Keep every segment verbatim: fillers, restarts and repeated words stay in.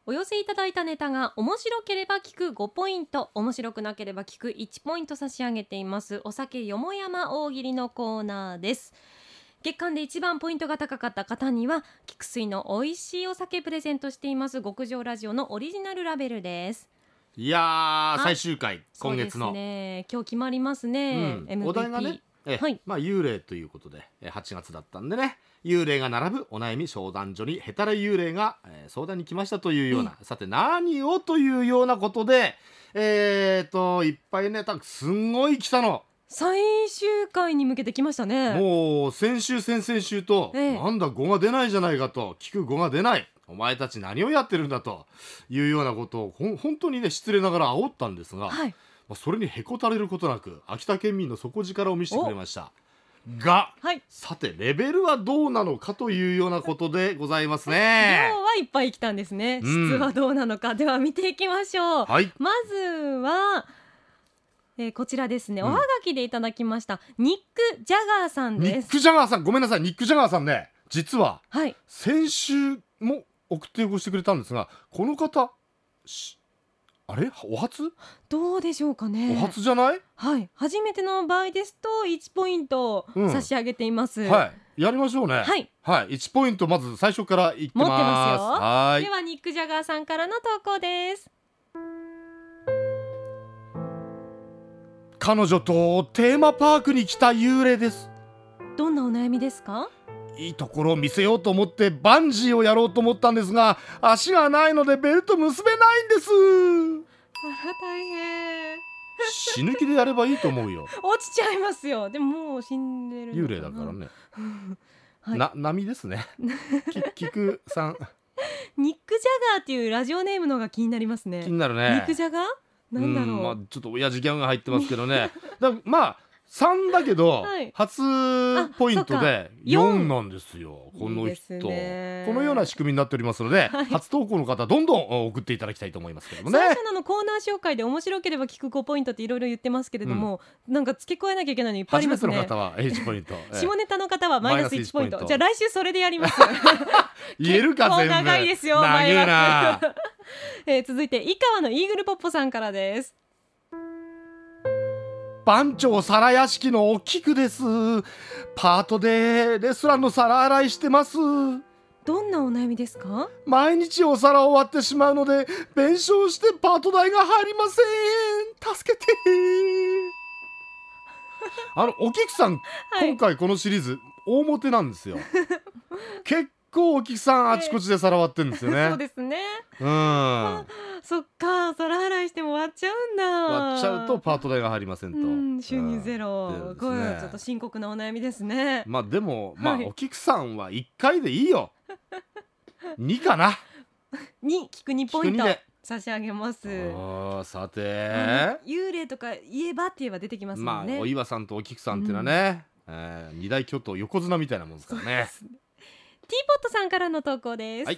お寄せいただいたネタが面白ければ聞くごポイント、面白くなければ聞くいちポイント差し上げていますお酒よもやま大喜利のコーナーです。月間で一番ポイントが高かった方には菊水の美味しいお酒プレゼントしています極上ラジオのオリジナルラベルです。 いやー最終回、今月のそうですね、今日決まりますね、 うん、 エムブイピーお題がねえ、はい、まあ、幽霊ということではちがつだったんでね、幽霊が並ぶお悩み相談所にヘタレ幽霊が、えー、相談に来ましたというような、さて何をというようなことでえーといっぱいね、たすんごい来たの。 最終回に向けて来ましたね。 もう先週先々週と、 ええ、 なんだ語が出ないじゃないかと、聞く語が出ない、お前たち何をやってるんだというようなことをほ本当にね失礼ながら煽ったんですが、 はい、 まあ、それにへこたれることなく秋田県民の底力を見せてくれましたが、はい、さてレベルはどうなのかというようなことでございますね。 量はいっぱい来たんですね、うん、質はどうなのか、では見ていきましょう、はい、まずは、えー、こちらですね、うん、おはがきでいただきましたニック・ジャガーさんです。 ニック・ジャガーさん、ごめんなさい、ニック・ジャガーさんね、実は、 はい、 先週も送ってよこしてくれたんですが、この方あれお初どうでしょうかね。 お初じゃない？ はい、初めての場合ですといちポイント差し上げています、 うん、はい、やりましょうね。はい、はい、いちポイントまず最初からいってます。 持ってますよ。 はい、 ではニック・ジャガーさんからの投稿です。 彼女とテーマパークに来た幽霊です。 どんなお悩みですか？ いいところを見せようと思ってバンジーをやろうと思ったんですが、足がないのでベルト結べないんです。 あら大変。 死ぬ気でやればいいと思うよ。 落ちちゃいますよ。でももう死んでるのかな。 幽霊だからね。 はい、 な波ですね。き菊さん。 ニック・ジャガーっていうラジオネームのが気になりますね。 気になるね。 ニック・ジャガーなんだろう、 うん、まあ、ちょっと親父ギャグが入ってますけどね。だまあさんだけど、はい、初ポイントでよんなんですよ。この人いいこのような仕組みになっておりますので、はい、初投稿の方どんどん送っていただきたいと思いますけどもね。 最初ののコーナー紹介で面白ければ聞くごポイントっていろいろ言ってますけれども、うん、なんか付け加えなきゃいけないのいっぱいありますね。 初めての方はいちポイント下ネタの方はマイナスいちポイント。じゃあ来週それでやります。 言えるか全部。 長いですよ。 長いな。 えー、続いて井川のイーグルポッポさんからです。 番長皿屋敷のお菊です。パートでレストランの皿洗いしてます。 どんなお悩みですか？ 毎日お皿を割ってしまうので弁償してパート代が入りません。助けて。あのお菊さん、はい、今回このシリーズ大モテなんですよ。結構お菊さんあちこちで皿割ってるんですよね。 そうですね。 うん。 そっか、皿洗いしても割っちゃうんだ。 割っちゃうとパート代が入りませんと、うん、 収入ゼロ、うん、これはちょっと深刻なお悩みですね。 まあでも、まあ、はい、お菊さんはいっかいでいいよ。にかな。 に聞くにポイント差し上げます。 あさて、 幽霊とか言えばって言えば出てきますもんね。 まあお岩さんとお菊さんっていうのはね、うん、えー、二大巨頭横綱みたいなもんですからね。 ティーポットさんからの投稿です。 はい、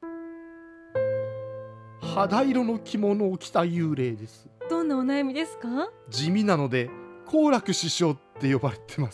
肌色の着物を着た幽霊です。 どんなお悩みですか？ 地味なので好楽師匠って呼ばれてます。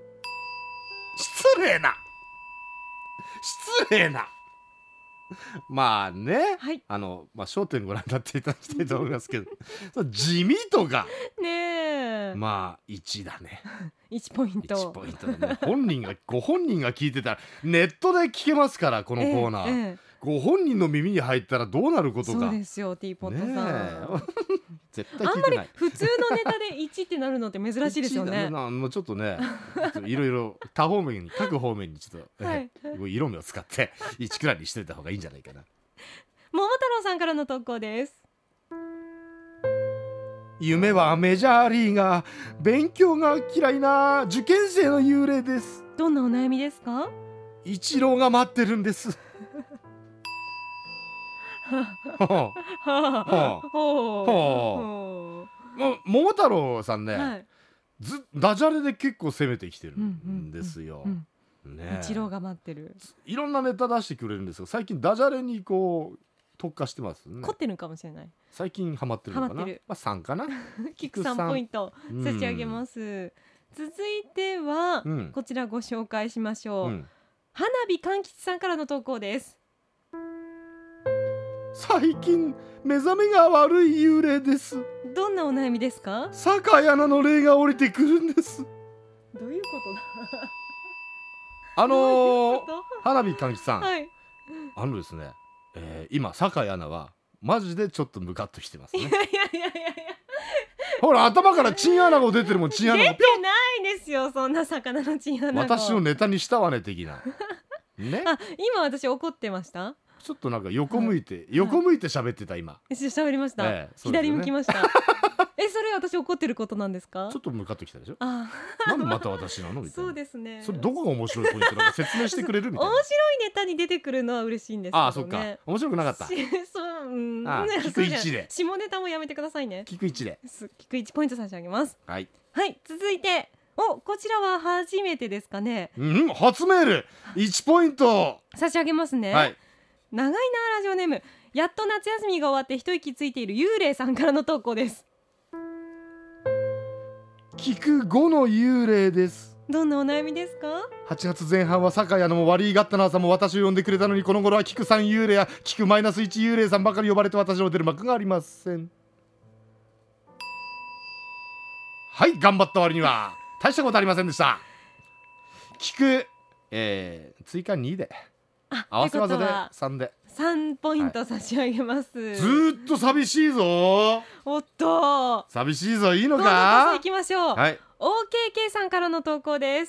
失礼な失礼なまあね、はい、あのまあ焦点ご覧になっていただきたいと思いますけど地味とかねえ、 まあいちだね。 いちポイント。 いちポイントだね。本人がご本人が聞いてたらネットで聞けますからこのコーナー、ええええ、ご本人の耳に入ったらどうなることか。 そうですよ、ティーポットさん。 絶対聞いてない。 あんまり普通のネタでいちってなるのって珍しいですよね。 もうちょっとね、いろいろ多方面に各方面にちょっと、はい、色目を使っていちくらいにしておいた方がいいんじゃないかな。 桃太郎さんからの投稿です。 夢はメジャーリーガー、勉強が嫌いな受験生の幽霊です。 どんなお悩みですか？ 一郎が待ってるんです。桃太郎さんね、はい、ずダジャレで結構攻めてきてるんですよ。 一郎が待ってる。 いろんなネタ出してくれるんですが、最近ダジャレにこう特化してますね。 凝ってるかもしれない。 最近ハマってるのかな。まあさんかな。 菊さんポイント差し上げます。うん、続いては、うん、こちらご紹介しましょう。うん、花火柑橘さんからの投稿です。 最近目覚めが悪い幽霊です。 どんなお悩みですか？ 酒井アナの霊が降りてくるんです。 どういうことだあのー、 どういうこ花火かんきさん、 とはい、 あのですね、えー、今酒井アナはマジでちょっとムカッときてますね。 いやいやいやいやほら頭からチンアナゴ出てるもん。チンアナゴ出てないですよ、そんな魚のチンアナゴ。 私をネタにしたわね的なね。 あ、今私怒ってました？ ちょっとなんか横向いて、はい、横向いて喋ってた今。 し喋りました、 ええ、 左向きましたえ、それ私怒ってることなんですか？ ちょっとムカッときたでしょ。 あなんでまた私なのみたいな。 そうですね。 それどこが面白いポイントなのか説明してくれるみたいな。 面白いネタに出てくるのは嬉しいんですけどね。 ああ、そっか。面白くなかった。 そう、うん、 ああ、聞く一で。 下ネタもやめてくださいね。 聞く一で。 聞くいちポイント差し上げます。 はい。 はい、続いて、お、こちらは初めてですかね。 うん、初メールいちポイント差し上げますね。はい。長いなラジオネーム、やっと夏休みが終わって一息ついている幽霊さんからの投稿です。 聞くごの幽霊です。 どんなお悩みですか？ はちがつぜん半は酒屋のも悪いがったな朝も私を呼んでくれたのに、この頃は聞くさん幽霊や聞くマイナスいち幽霊さんばかり呼ばれて私の出る幕がありません。はい、頑張った割には大したことありませんでした。聞く、えー、追加にで合わせ技でさんでさんポイント差し上げます、はい、 ずーっと寂しいぞ。 おっと、 寂しいぞ。いいのか。 今度こそ行きましょう。 はい、 オーケーケー さんからの投稿です。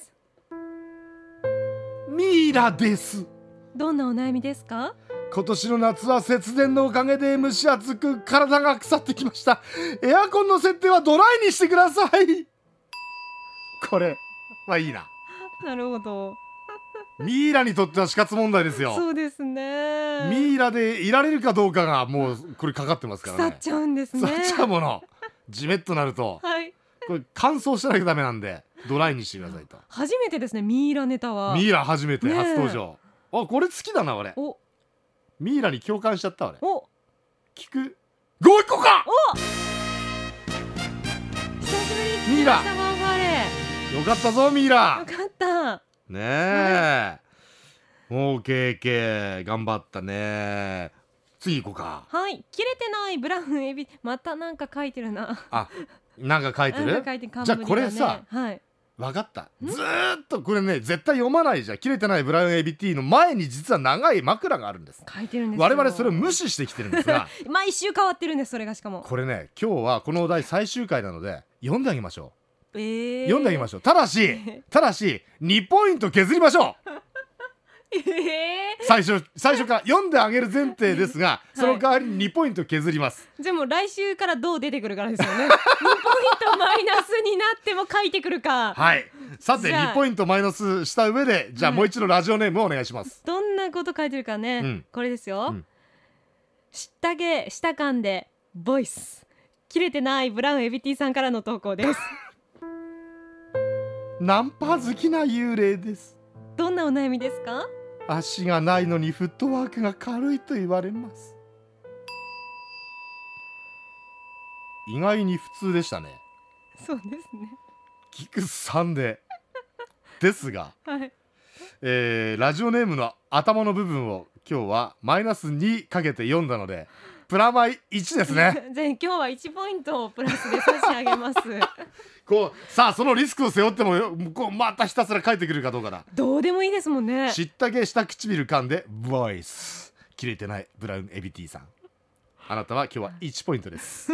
ミイラです。 どんなお悩みですか？ 今年の夏は節電のおかげで蒸し暑く体が腐ってきました。エアコンの設定はドライにしてください。これまあいいな。 なるほど。 ミイラにとっては死活問題ですよ。 そうですね。 ミイラでいられるかどうかがもうこれかかってますからね。 腐っちゃうんですね。 腐っちゃうもの。ジメッとなると、はい、これ乾燥しなきゃダメなんでドライにしてくださいと。 初めてですね、ミイラネタは。 ミイラ初めて初登場。あ、これ好きだな俺。お、ミイラに共感しちゃった俺。お、聞くごいっこか。お、 久しぶりに聞きました。マーガレよかったぞミイラ。 よかったねえ、はい、オーケーケー頑張ったね。次行こうか。 はい、切れてないブラウンエビ、またなんか書いてるな。 あ、なんか書いてる。 てる、ね、 じゃあこれさ、はい、分かった。ずーっとこれね絶対読まないじゃん。切れてないブラウンエビティーの前に実は長い枕があるんです。 書いてるんですよ。 我々それを無視してきてるんですが毎週変わってるんです。それがしかもこれね、今日はこのお題最終回なので読んであげましょう。 えー、 読んであげましょう。ただしただしにポイント削りましょう。えー、最初最初から読んであげる前提ですが、その代わりににポイント削ります。 じゃあもう来週からどう出てくるからですよね。にポイントマイナスになっても書いてくるか。 はい、さてにポイントマイナスした上で、じゃあもう一度ラジオネームをお願いします。 どんなこと書いてるかね、うん、これですよ、うん、下毛下噛んでボイス切れてないブラウンエビティさんからの投稿です。 ナンパ好きな幽霊です。 どんなお悩みですか？ 足がないのにフットワークが軽いと言われます。意外に普通でしたね。 そうですね。 キクさんでですが、 はい、 えー、ラジオネームの頭の部分を今日はマイナスにかけて読んだのでプラマイいちですね。 じゃあ今日はいちポイントをプラスで差し上げます。 こうさあそのリスクを背負ってもこうまたひたすら書いてくるかどうかだ。 どうでもいいですもんね。 知ったげ下唇噛んでボイス切れてないブラウンエビティさん、あなたは今日はいちポイントです。さ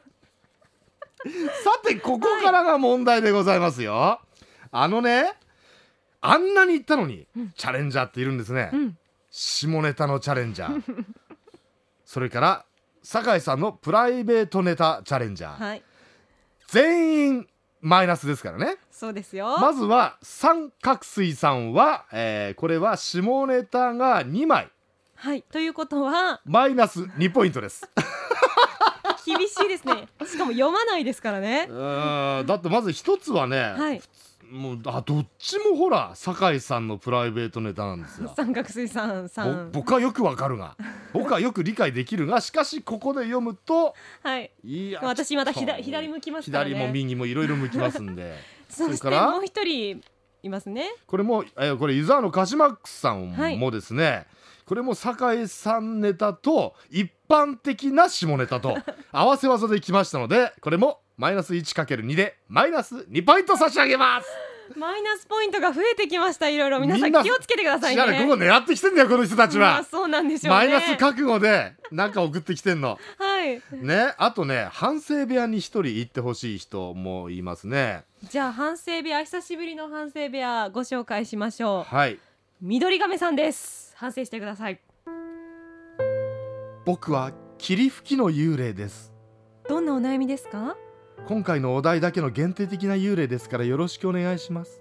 てここからが問題でございますよ、はい、あのね、あんなに言ったのに、うん、チャレンジャーっているんですね、うん、下ネタのチャレンジャーそれから酒井さんのプライベートネタチャレンジャー、はい、全員マイナスですからね。 そうですよ。 まずは三角水さんは、えー、これは下ネタがにまい、 はい、ということはマイナスにポイントです。 厳しいですね。しかも読まないですからね。 うん、だってまず一つはね、はい、もうあどっちもほら酒井さんのプライベートネタなんですよ。 三角水さんさん、 僕はよくわかるが僕はよく理解できるが、しかしここで読むと、 はい、いや私また左、左向きますからね。 左も右もいろいろ向きますんで。 そしてもう一人いますね。 これも、えー、これユザーのカシマックスさんもですね、はい、ここれも酒井さんネタと一般的な下ネタと合わせ技できましたので、これもマイナス いちかけるに でマイナスにポイント差し上げます。 マイナスポイントが増えてきました。いろいろ皆さん気をつけてくださいね。 違うね、ここ狙ってきてんだよこの人たちは、 まあ、そうなんでしょうね。 マイナス覚悟でなんか送ってきてんのはいね。あとね、反省部屋に一人行ってほしい人もいますね。 じゃあ反省部屋、久しぶりの反省部屋ご紹介しましょう。 はい、 緑亀さんです。反省してください。 僕は霧吹きの幽霊です。 どんなお悩みですか？ 今回のお題だけの限定的な幽霊ですからよろしくお願いします。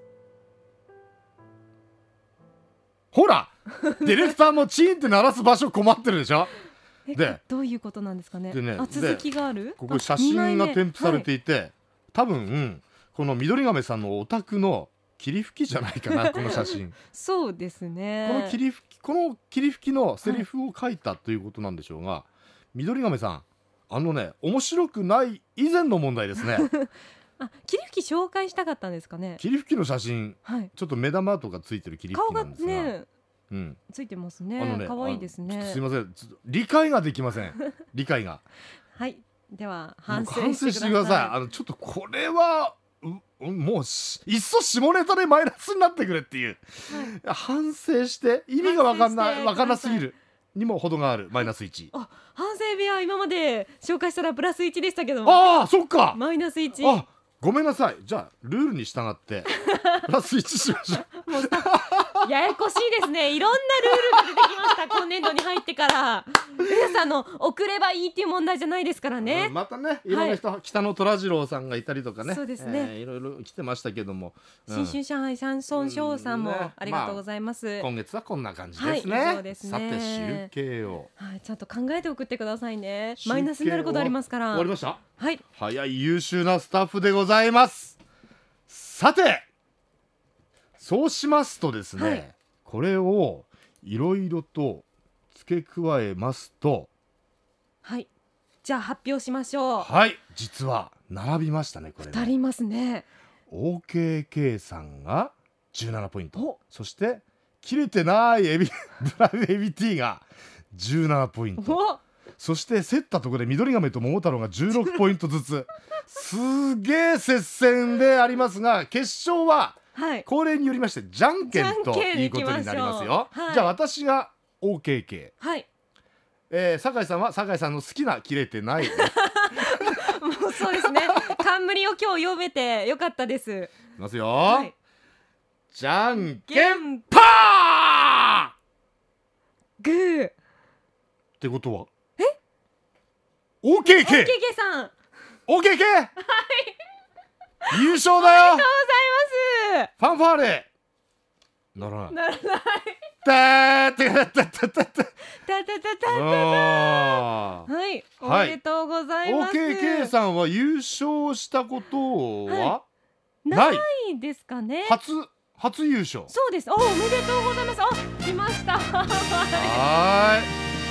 ほらディレクターもチーンって鳴らす場所困ってるでしょ。でどういうことなんですかね。 でね、 あ、続きがある。 ここ写真が添付されていて、はい、多分、うん、この緑亀さんのお宅の霧吹きじゃないかなこの写真そうですね。 この霧吹きこの霧吹きのセリフを書いたということなんでしょうが、はい、緑亀さん、あのね、面白くない以前の問題ですねあ、霧吹き紹介したかったんですかね。 霧吹きの写真、 はい、 ちょっと目玉とかついてる霧吹きなんですが、 顔がね、 うん、 ついてますね。 あのね、 可愛いですね。 すいません、ちょっと理解ができません理解がはい、では反省してください。あのちょっとこれはもういっそ下ネタでマイナスになってくれっていう、はい、反省して意味が分かんない、分かんなすぎるにも程があるマイナスいち。 あ、反省部屋今まで紹介したらプラスいちでしたけども、 ああそっか、 マイナスいち。 あ、ごめんなさい。じゃあルールに従ってプラスいちしましょう。もうややこしいですね。いろんなルールが出てきました今年度に入ってから。皆さんの送ればいいっていう問題じゃないですからね。 またね、いろんな人、はい、北野虎次郎さんがいたりとかね、 そうですね、 えー、いろいろ来てましたけども、 うん、新春上海シャンソンショーさんもありがとうございます、ね、 まあ、今月はこんな感じですね、 はい、ですね。 さて集計を、 はい、ちゃんと考えて送ってくださいね。マイナスになることありますから。 終わりました。 はい、 早い優秀なスタッフでございます。さてそうしますとですね、はい、これをいろいろと付け加えますと、 はい、じゃあ発表しましょう。 はい、実は並びましたね。これね、 ふたりいますね。 オーケーケー さんがじゅうななポイント、そして切れてないエビブラウンエビティがじゅうななポイント、そして競ったところで緑亀と桃太郎がじゅうろくポイントずつすげえ接戦でありますが、決勝は恒例によりましてじゃんけんということになりますよ。はい、じゃあ私が オーケーケー、はい、えー、酒井さんは酒井さんの好きな切れてないもうそうですね、冠を今日読めてよかったです。 いきますよ、はい、じゃんけんパーグーってことはえオーケーケーオーケーケー さんオーケーケー はい優勝だよ。 おめでとうございます。 ファンファーレならないならないたーてたたたたたたたたたはい、おめでとうございます。 オーケーケー さんは優勝したことは、 はい、ないですかね。 初初優勝。 そうです。お、おめでとうございます。あ、来ましたはい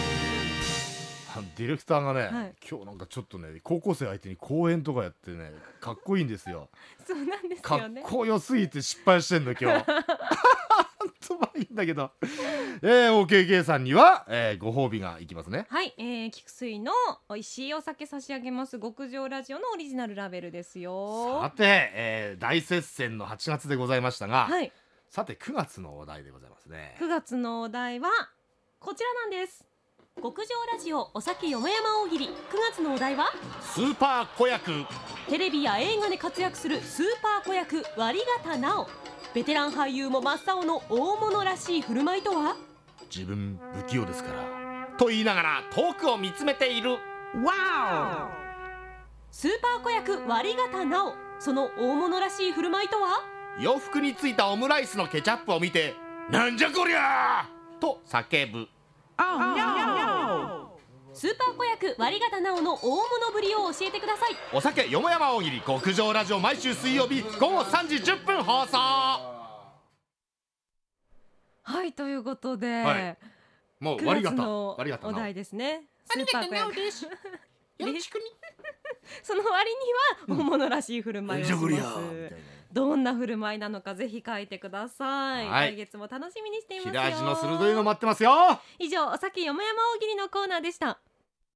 ディレクターがね、はい、今日なんかちょっとね高校生相手に講演とかやってねかっこいいんですよ。 そうなんですよね。 かっこよすぎて失敗してんの今日本当はいいんだけど、えー、オーケーケー さんには、えー、ご褒美がいきますね。 はい、えー、菊水の美味しいお酒差し上げます。極上ラジオのオリジナルラベルですよ。さて、えー、大接戦のはちがつでございましたが、はい、さてくがつのお題でございますね。 くがつのお題はこちらなんです。極上ラジオお酒よもやま大喜利。くがつのお題はスーパー子役。 テレビや映画で活躍するスーパー子役割形奈緒。ベテラン俳優も真っ青の大物らしい振る舞いとは。 自分不器用ですからと言いながら遠くを見つめている。 わお。スーパー子役割形奈緒、その大物らしい振る舞いとは。 洋服についたオムライスのケチャップを見てなんじゃこりゃーと叫ぶ。 Oh, no. スーパー子役割形奈緒の大物ぶりを教えてください。 お酒よもやま大喜利極上ラジオ毎週水曜日ごごさんじじゅっぷん放送。 はい、ということで、 はい、もう割り方お題ですね。スーパー子役ですよろしくにその割には大物らしい振る舞いをします、うん、 どんな振る舞いなのかぜひ書いてください、 はい、 来月も楽しみにしていますよ。 切れ味の鋭いの待ってますよ。 以上、お酒よもやま大喜利のコーナーでした。